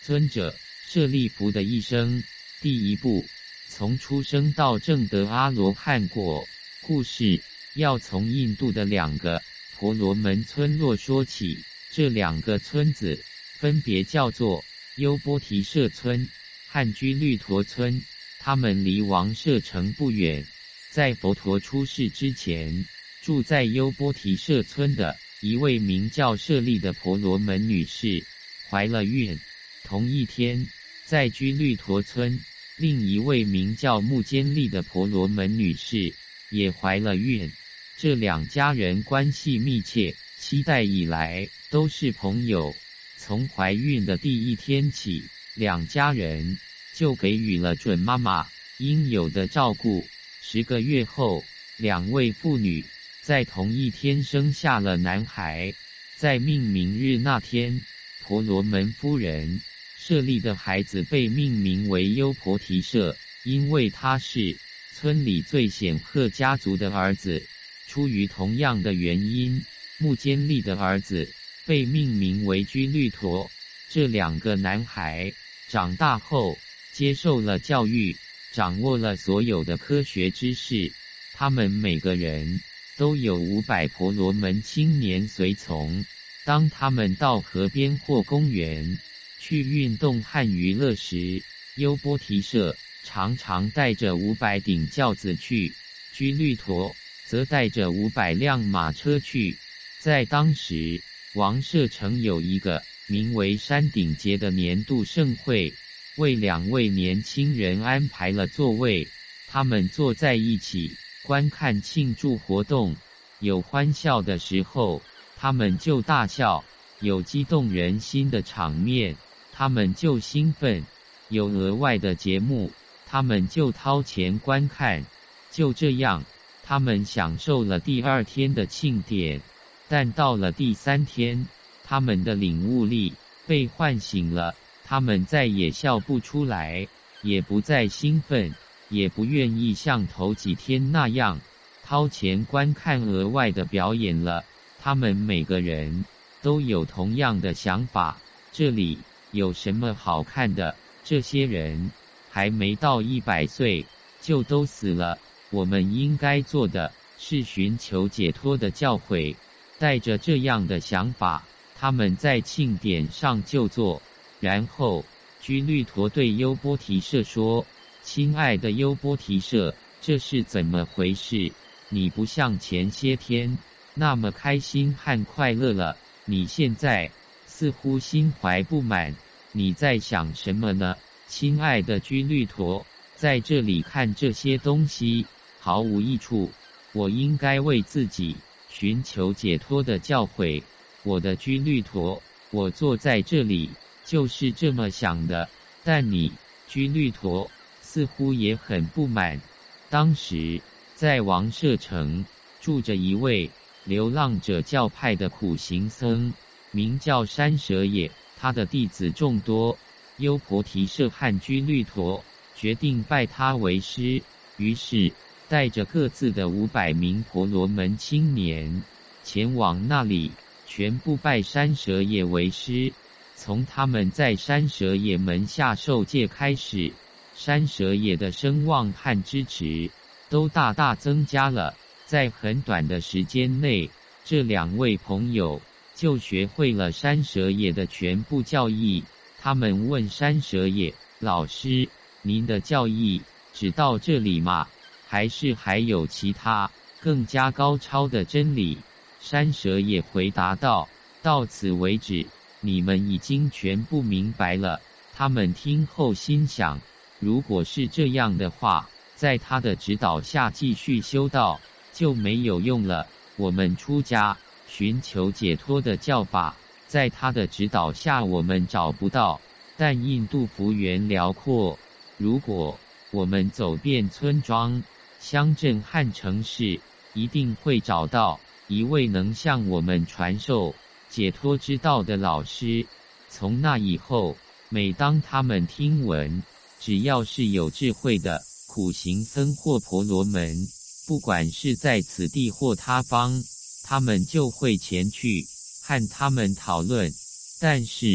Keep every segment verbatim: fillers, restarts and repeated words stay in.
尊者，舍利弗的一生，第一步，从出生到证得阿罗汉果。故事要从印度的两个婆罗门村落说起。这两个村子分别叫做优波提舍村和居律陀村，他们离王舍城不远。在佛陀出世之前，住在优波提舍村的一位名叫舍利的婆罗门女士怀了孕。同一天，在居律陀村，另一位名叫目犍利的婆罗门女士也怀了孕。这两家人关系密切，七代以来都是朋友。从怀孕的第一天起，两家人就给予了准妈妈应有的照顾。十个月后，两位妇女在同一天生下了男孩。在命名日那天，婆罗门夫人舍利的孩子被命名为优婆提舍，因为他是村里最显赫家族的儿子。出于同样的原因，目犍利的儿子被命名为居律陀。这两个男孩长大后接受了教育，掌握了所有的科学知识。他们每个人都有五百婆罗门青年随从。当他们到河边或公园去运动和娱乐时，优波提舍常常带着五百顶轿子去，居律陀则带着五百辆马车去。在当时，王舍城有一个名为山顶节的年度盛会，为两位年轻人安排了座位，他们坐在一起观看庆祝活动。有欢笑的时候，他们就大笑；有激动人心的场面，他们就兴奋；有额外的节目，他们就掏钱观看。就这样，他们享受了第二天的庆典。但到了第三天，他们的领悟力被唤醒了，他们再也笑不出来，也不再兴奋，也不愿意像头几天那样掏钱观看额外的表演了。他们每个人都有同样的想法，这里有什么好看的？这些人还没到一百岁就都死了，我们应该做的是寻求解脱的教诲。带着这样的想法，他们在庆典上就坐。然后居律陀对优波提舍说：亲爱的优波提舍，这是怎么回事？你不像前些天那么开心和快乐了，你现在似乎心怀不满，你在想什么呢？亲爱的居律陀，在这里看这些东西毫无益处，我应该为自己寻求解脱的教诲。我的居律陀，我坐在这里就是这么想的。但你，居律陀，似乎也很不满。当时在王舍城住着一位流浪者教派的苦行僧，名叫山舍也，他的弟子众多。优婆提舍和居律陀决定拜他为师，于是带着各自的五百名婆罗门青年前往那里，全部拜山舍也为师。从他们在山舍也门下受戒开始，山舍也的声望和支持都大大增加了。在很短的时间内，这两位朋友就学会了山舍也的全部教义。他们问山舍也：老师，您的教义只到这里吗？还是还有其他更加高超的真理？山舍也回答道：到此为止，你们已经全部明白了。他们听后心想，如果是这样的话，在他的指导下继续修道就没有用了。我们出家寻求解脱的教法，在他的指导下我们找不到。但印度幅员辽阔，如果我们走遍村庄、乡镇和城市，一定会找到一位能向我们传授解脱之道的老师。从那以后，每当他们听闻只要是有智慧的苦行僧或婆罗门，不管是在此地或他方，他们就会前去和他们讨论。但是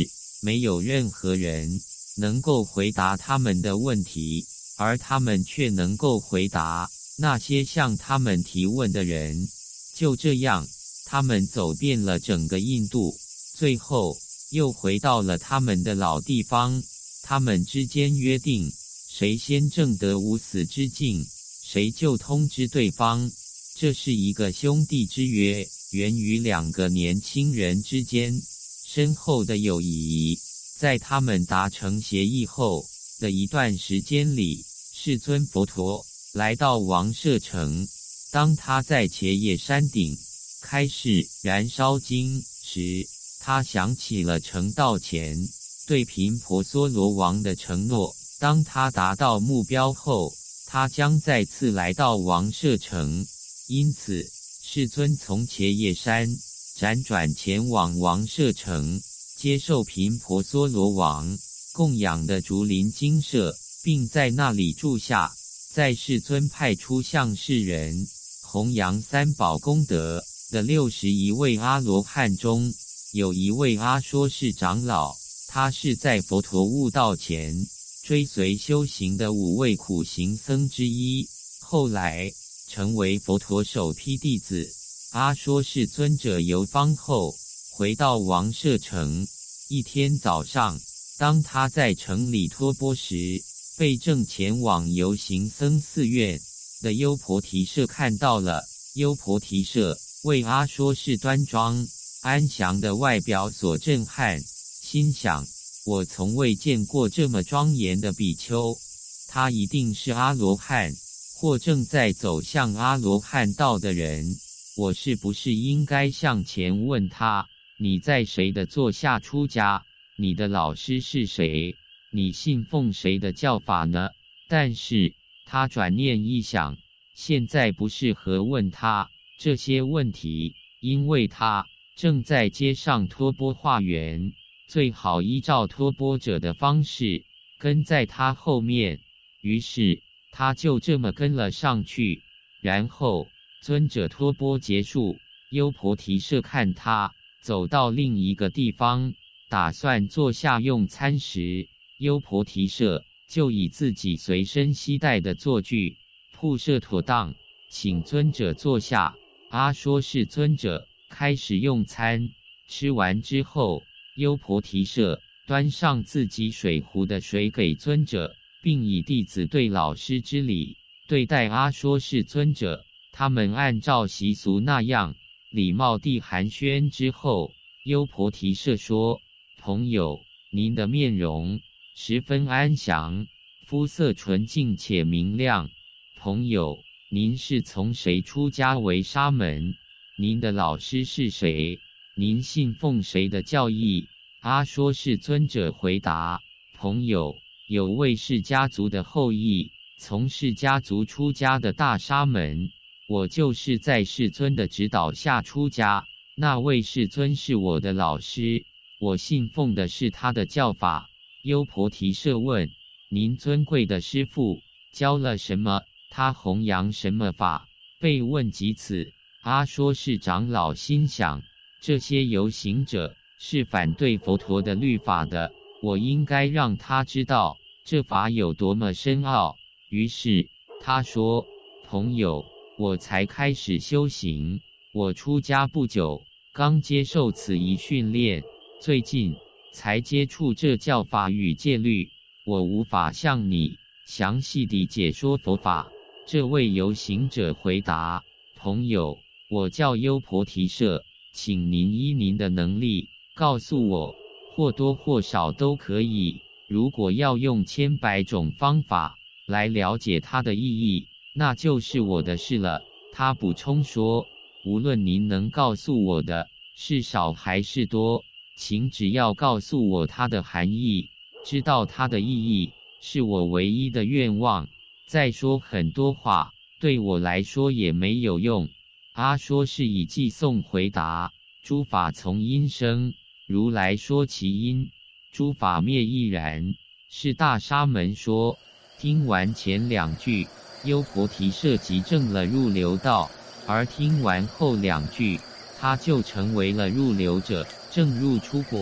没有任何人能够回答他们的问题，而他们却能够回答那些向他们提问的人。就这样，他们走遍了整个印度，最后又回到了他们的老地方。他们之间约定，谁先证得无死之境，谁就通知对方。这是一个兄弟之约，源于两个年轻人之间深厚的友谊。在他们达成协议后的一段时间里，世尊佛陀来到王舍城。当他在伽叶山顶开示燃烧经时，他想起了成道前对频婆娑罗王的承诺。当他达到目标后，他将再次来到王舍城。因此，世尊从伽叶山辗转前往王舍城，接受频婆娑罗王供养的竹林精舍，并在那里住下。在世尊派出向世人弘扬三宝功德的六十一位阿罗汉中，有一位阿说示长老，他是在佛陀悟道前追随修行的五位苦行僧之一，后来成为佛陀首批弟子。阿说示尊者游方后回到王舍城。一天早上，当他在城里托钵时，被正前往游行僧寺院的优婆提舍看到了。优婆提舍为阿说示端庄安详的外表所震撼，心想：我从未见过这么庄严的比丘，他一定是阿罗汉，或正在走向阿罗汉道的人。我是不是应该向前问他，你在谁的座下出家？你的老师是谁？你信奉谁的教法呢？但是他转念一想，现在不适合问他这些问题，因为他正在街上托钵化缘，最好依照托钵者的方式跟在他后面。于是他就这么跟了上去。然后尊者托钵结束，优婆提舍看他走到另一个地方，打算坐下用餐时，优婆提舍就以自己随身携带的座具铺设妥当，请尊者坐下。阿说示尊者开始用餐。吃完之后，优婆提舍端上自己水壶的水给尊者，并以弟子对老师之礼对待阿说示尊者。他们按照习俗那样礼貌地寒暄之后，优婆提舍说：朋友，您的面容十分安详，肤色纯净且明亮。朋友，您是从谁出家为沙门？您的老师是谁？您信奉谁的教义？阿说示尊者回答：朋友，有位氏家族的后裔，从氏家族出家的大沙门，我就是在世尊的指导下出家。那位世尊是我的老师，我信奉的是他的教法。优婆提舍问：您尊贵的师父教了什么？他弘扬什么法？被问及此，阿说示长老心想：这些游行者是反对佛陀的律法的，我应该让他知道这法有多么深奥。于是他说：朋友，我才开始修行，我出家不久，刚接受此一训练，最近才接触这教法与戒律，我无法向你详细地解说佛法。这位游行者回答：朋友，我叫优婆提舍，请您依您的能力告诉我，或多或少都可以。如果要用千百种方法来了解它的意义，那就是我的事了。他补充说：无论您能告诉我的是少还是多，请只要告诉我它的含义，知道它的意义，是我唯一的愿望。再说很多话，对我来说也没有用。阿说示以偈颂回答：诸法从因生，如来说其因，诸法灭亦然。是大沙门说。听完前两句，优婆提舍即证了入流道，而听完后两句，他就成为了入流者，证入出果。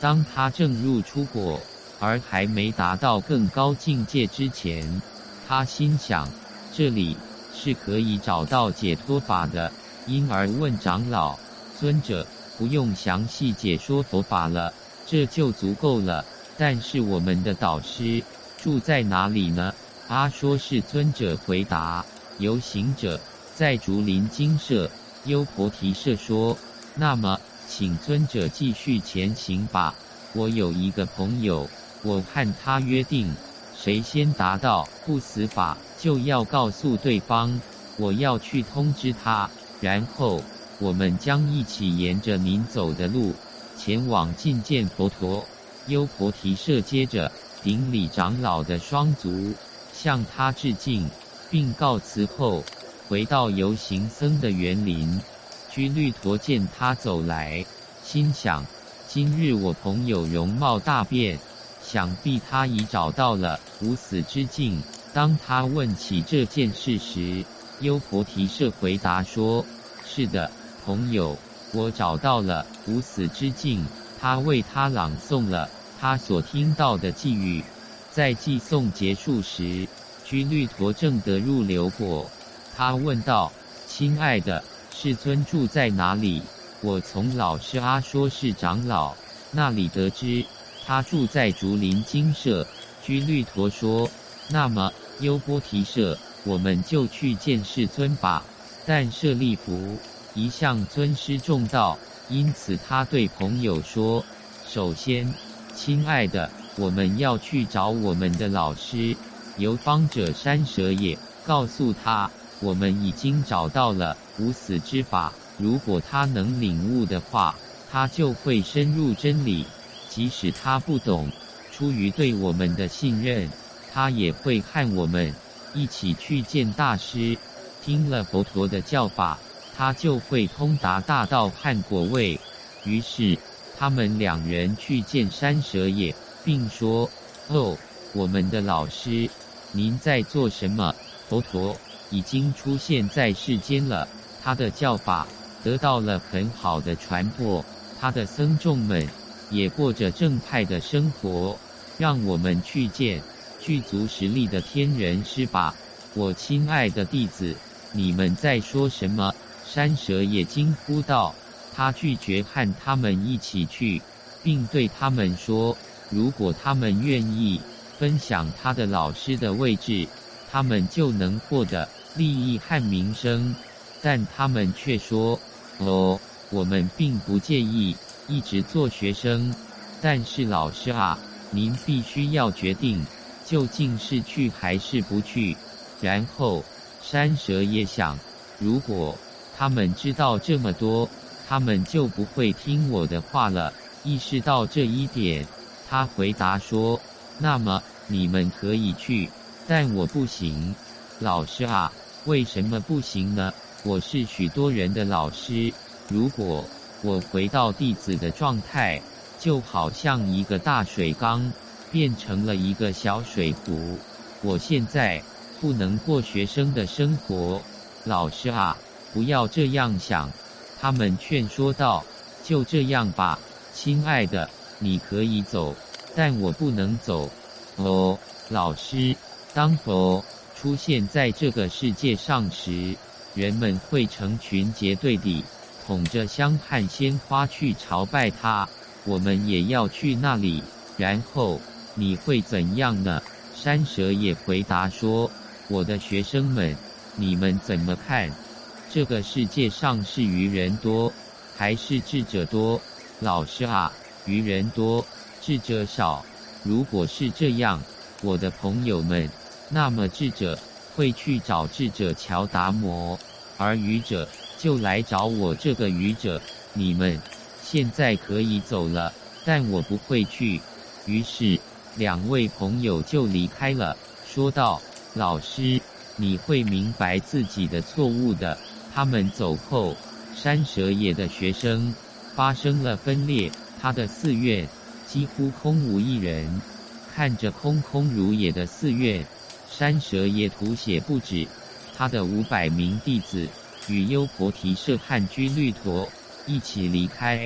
当他正入出果，而还没达到更高境界之前，他心想，这里是可以找到解脱法的，因而问长老：尊者，不用详细解说佛法了，这就足够了。但是我们的导师住在哪里呢？阿说是尊者回答：游行者在竹林精舍。优婆提舍说：那么请尊者继续前行吧。我有一个朋友，我和他约定，谁先达到不死法，就要告诉对方，我要去通知他，然后我们将一起沿着您走的路前往觐见佛陀。优婆提舍接着顶礼长老的双足，向他致敬，并告辞后回到游行僧的园林。居律陀见他走来，心想，今日我朋友容貌大变，想必他已找到了无死之境。当他问起这件事时，优婆提舍回答说：是的，朋友，我找到了无死之境。他为他朗诵了他所听到的偈语。在偈诵结束时，居律陀正得入流果。他问道：亲爱的，世尊住在哪里？我从老师阿说是长老那里得知，他住在竹林精舍。居律陀说：那么优波提舍，我们就去见世尊吧。但舍利弗一向尊师重道，因此他对朋友说：首先，亲爱的，我们要去找我们的老师游方者山蛇也，告诉他我们已经找到了无死之法，如果他能领悟的话，他就会深入真理，即使他不懂，出于对我们的信任，他也会和我们一起去见大师。听了佛陀的教法，他就会通达大道和果位。于是他们两人去见山蛇也，并说：哦，我们的老师，您在做什么？佛陀已经出现在世间了，他的教法得到了很好的传播，他的僧众们也过着正派的生活，让我们去见具足实力的天人师吧。我亲爱的弟子，你们在说什么？山蛇也惊呼道。他拒绝和他们一起去，并对他们说，如果他们愿意分享他的老师的位置，他们就能获得利益和名声。但他们却说：哦，我们并不介意一直做学生，但是老师啊，您必须要决定究竟是去还是不去。然后山蛇也想，如果他们知道这么多，他们就不会听我的话了。意识到这一点，他回答说：那么你们可以去，但我不行。老师啊，为什么不行呢？我是许多人的老师，如果我回到弟子的状态，就好像一个大水缸变成了一个小水壶，我现在不能过学生的生活。老师啊，不要这样想。他们劝说道：就这样吧，亲爱的，你可以走，但我不能走。哦，老师，当佛出现在这个世界上时，人们会成群结队地捧着香和鲜花去朝拜他，我们也要去那里。然后你会怎样呢？山蛇也回答说：我的学生们，你们怎么看？这个世界上是愚人多，还是智者多？老师啊，愚人多，智者少。如果是这样，我的朋友们，那么智者会去找智者乔达摩，而愚者就来找我这个愚者。你们现在可以走了，但我不会去。于是两位朋友就离开了，说道：老师，你会明白自己的错误的。他们走后，山蛇野的学生发生了分裂，他的寺院几乎空无一人。看着空空如也的寺院，山蛇也吐血不止。他的五百名弟子与优婆提舍和居律陀一起离开，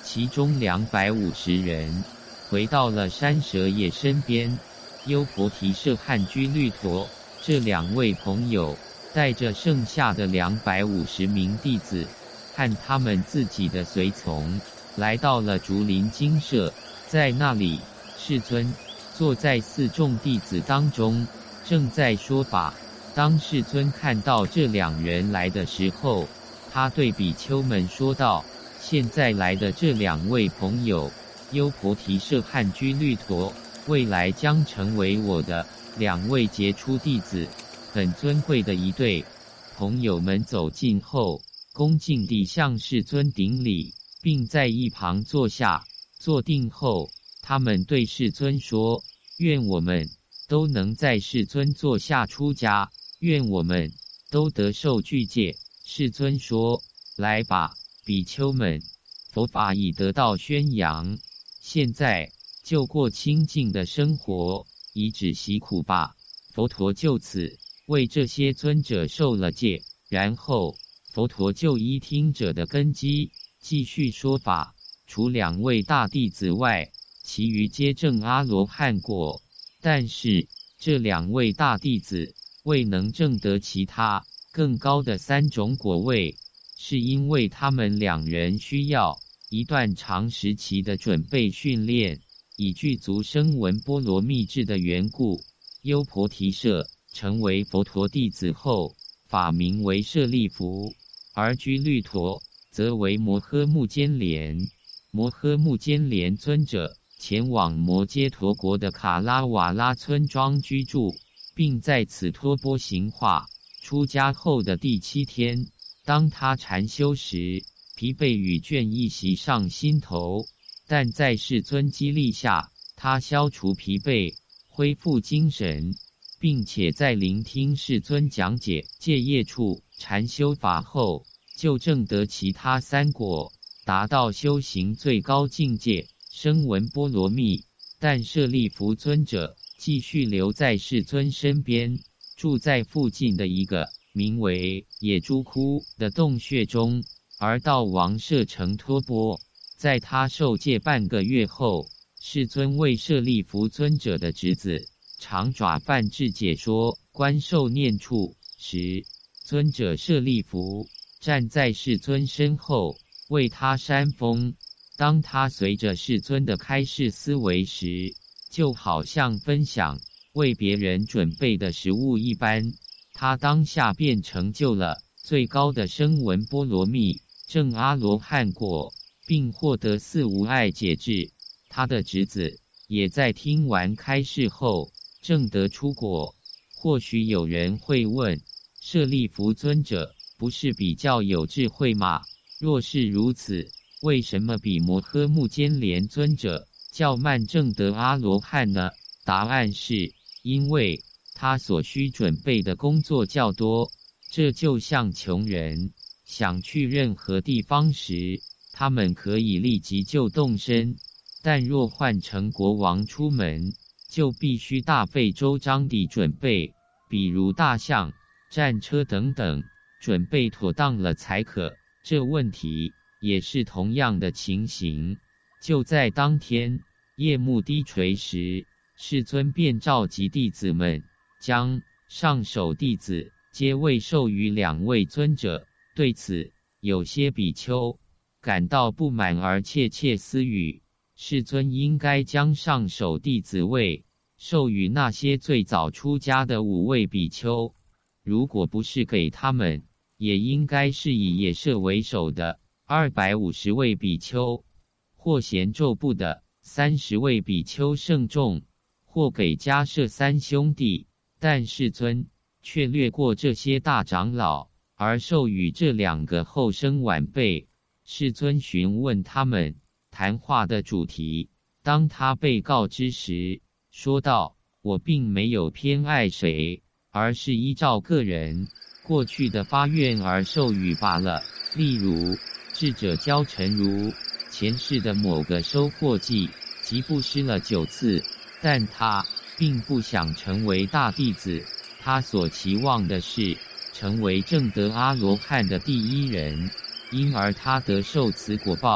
其中两百五十人回到了山蛇爷身边。优婆提舍和居律陀这两位朋友带着剩下的两百五十名弟子和他们自己的随从来到了竹林精舍，在那里，世尊坐在四众弟子当中，正在说法。当世尊看到这两人来的时候，他对比丘们说道：现在来的这两位朋友，优婆提舍和居律陀，未来将成为我的两位杰出弟子，很尊贵的一对。朋友们走近后，恭敬地向世尊顶礼，并在一旁坐下。坐定后，他们对世尊说：愿我们都能在世尊座下出家，愿我们都得受具戒。世尊说：来吧，比丘们，佛法已得到宣扬，现在就过清净的生活，以止息苦吧。佛陀就此为这些尊者受了戒，然后佛陀就依听者的根基继续说法。除两位大弟子外，其余皆证阿罗汉果。但是这两位大弟子未能证得其他更高的三种果位，是因为他们两人需要一段长时期的准备训练，以具足声闻波罗蜜智的缘故。优婆提舍成为佛陀弟子后，法名为舍利弗，而居律陀则为摩诃目犍连。摩诃目犍连尊者前往摩揭陀国的卡拉瓦拉村庄居住，并在此托钵行化。出家后的第七天，当他禅修时，疲惫与倦意袭上心头，但在世尊激励下，他消除疲惫，恢复精神，并且在聆听世尊讲解戒业处禅修法后，就证得其他三果，达到修行最高境界声闻波罗蜜。但舍利弗尊者继续留在世尊身边，住在附近的一个名为野猪窟的洞穴中，而到王舍城托钵。在他受戒半个月后，世尊为舍利弗尊者的侄子长爪梵志解说观受念处时，尊者舍利弗站在世尊身后为他扇风。当他随着世尊的开示思维时，就好像分享为别人准备的食物一般，他当下便成就了最高的声闻波罗蜜，证阿罗汉果，并获得四无碍解智。他的侄子也在听完开示后证得出果。或许有人会问，舍利弗尊者不是比较有智慧吗？若是如此，为什么比摩诃目犍连尊者较慢证得阿罗汉呢？答案是，因为他所需准备的工作较多。这就像穷人想去任何地方时，他们可以立即就动身，但若换成国王出门，就必须大费周章地准备，比如大象、战车等等，准备妥当了才可。这问题也是同样的情形。就在当天夜幕低垂时，世尊便召集弟子们，将上首弟子皆位授予两位尊者。对此，有些比丘感到不满而窃窃私语，世尊应该将上首弟子位授予那些最早出家的五位比丘，如果不是给他们，也应该是以野舍为首的二百五十位比丘，或咸咒部的三十位比丘圣众，或给迦摄三兄弟。但世尊却略过这些大长老，而授予这两个后生晚辈。世尊询问他们谈话的主题，当他被告知时，说道：我并没有偏爱谁，而是依照个人过去的发愿而授予罢了。例如，智者教陈如前世的某个收获季即布施了九次，但他并不想成为大弟子，他所期望的是成为证得阿罗汉的第一人，因而他得受此果报。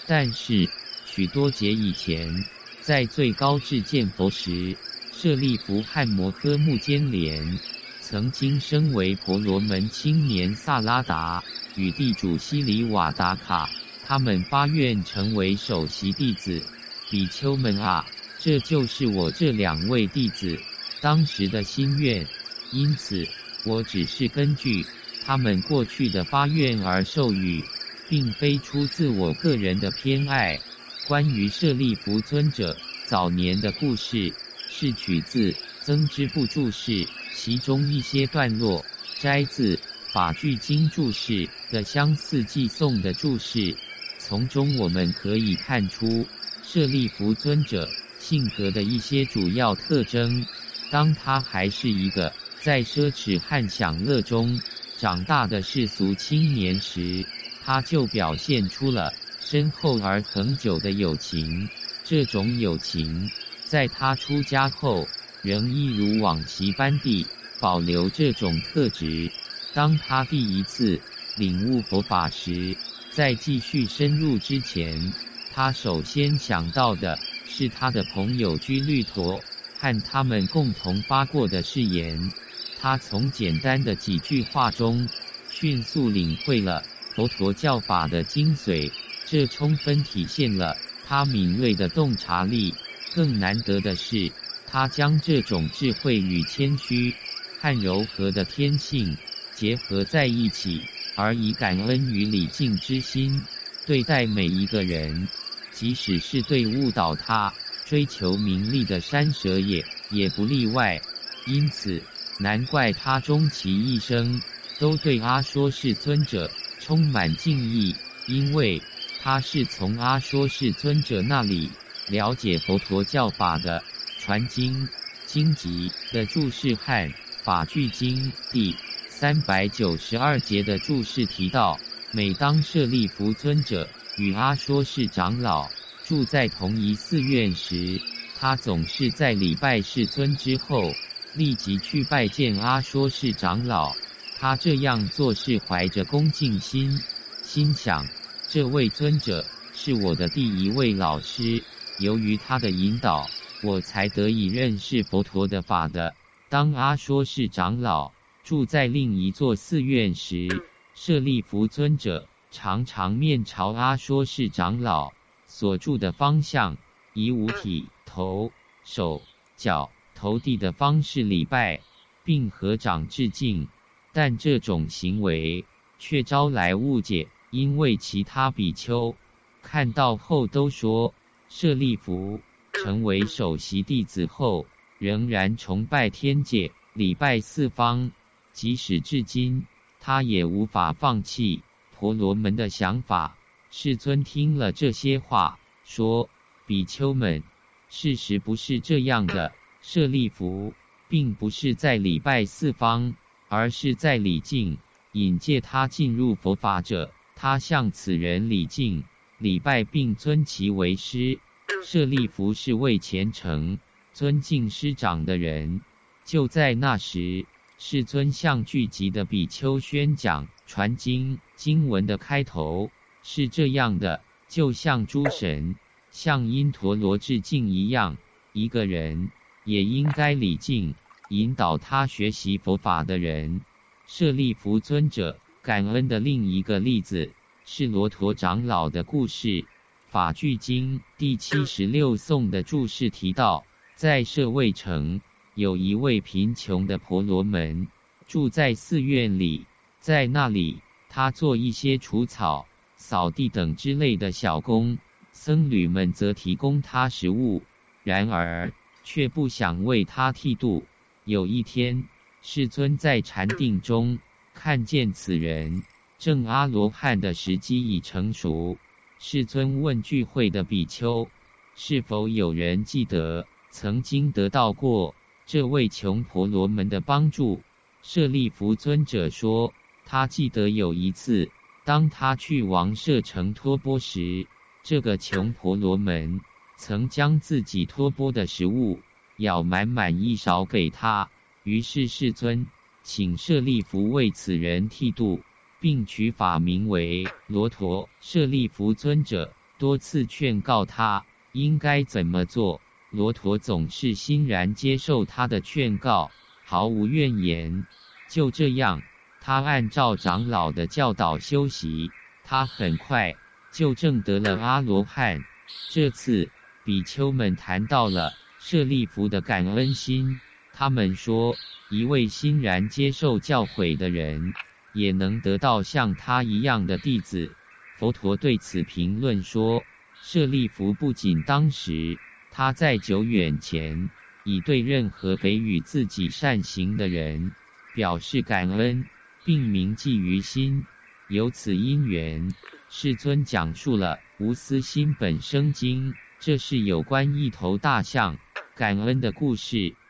但是许多劫以前，在最高至见佛时，舍利弗和摩诃目犍连曾经身为婆罗门青年萨拉达与地主希里瓦达卡，他们发愿成为首席弟子。比丘们啊，这就是我这两位弟子当时的心愿，因此我只是根据他们过去的发愿而授予，并非出自我个人的偏爱。关于舍利弗尊者早年的故事，是取自增支部注释其中一些段落，摘自法句经注释的相似寄颂的注释。从中我们可以看出舍利弗尊者性格的一些主要特征。当他还是一个在奢侈和享乐中长大的世俗青年时，他就表现出了深厚而恒久的友情。这种友情在他出家后仍一如往昔般地保留这种特质。当他第一次领悟佛法时，在继续深入之前，他首先想到的是他的朋友居律陀和他们共同发过的誓言。他从简单的几句话中迅速领会了佛陀教法的精髓，这充分体现了他敏锐的洞察力。更难得的是，他将这种智慧与谦虚和柔和的天性结合在一起，而以感恩与礼敬之心对待每一个人，即使是对误导他追求名利的山蛇也也不例外。因此难怪他终其一生都对阿说示尊者充满敬意，因为他是从阿说示尊者那里了解佛陀教法的。传经经集的注释和法句经第三百九十二节的注释提到，每当舍利弗尊者与阿说示长老住在同一寺院时，他总是在礼拜世尊之后立即去拜见阿说示长老。他这样做是怀着恭敬心，心想这位尊者是我的第一位老师，由于他的引导，我才得以认识佛陀的法的。当阿说示长老住在另一座寺院时，舍利弗尊者常常面朝阿说示长老所住的方向，以五体、头、手、脚、投地的方式礼拜，并合掌致敬。但这种行为却招来误解，因为其他比丘看到后都说，舍利弗成为首席弟子后，仍然崇拜天界，礼拜四方，即使至今，他也无法放弃婆罗门的想法。世尊听了这些话，说：比丘们，事实不是这样的，舍利弗并不是在礼拜四方，而是在礼敬引介他进入佛法者，他向此人礼敬礼拜并尊其为师。舍利弗是为虔诚尊敬师长的人。就在那时，世尊向聚集的比丘宣讲传经经文的开头是这样的：就像诸神向因陀罗致敬一样，一个人也应该礼敬引导他学习佛法的人。舍利弗尊者感恩的另一个例子是罗陀长老的故事。法句经第七十六颂的注释提到，在舍卫城有一位贫穷的婆罗门住在寺院里，在那里他做一些除草、扫地等之类的小工，僧侣们则提供他食物，然而却不想为他剃度。有一天，世尊在禅定中看见此人正阿罗汉的时机已成熟。世尊问聚会的比丘，是否有人记得曾经得到过这位穷婆罗门的帮助？舍利弗尊者说，他记得有一次，当他去王舍城托钵时，这个穷婆罗门曾将自己托钵的食物舀满满一勺给他。于是世尊请舍利弗为此人剃度，并取法名为罗陀。舍利弗尊者多次劝告他应该怎么做，罗陀总是欣然接受他的劝告，毫无怨言。就这样，他按照长老的教导修习，他很快就证得了阿罗汉。这次比丘们谈到了舍利弗的感恩心，他们说，一位欣然接受教诲的人，也能得到像他一样的弟子。佛陀对此评论说，舍利弗不仅当时他在久远前已对任何给予自己善行的人表示感恩，并铭记于心。由此因缘，世尊讲述了《无私心本生经》，这是有关一头大象感恩的故事。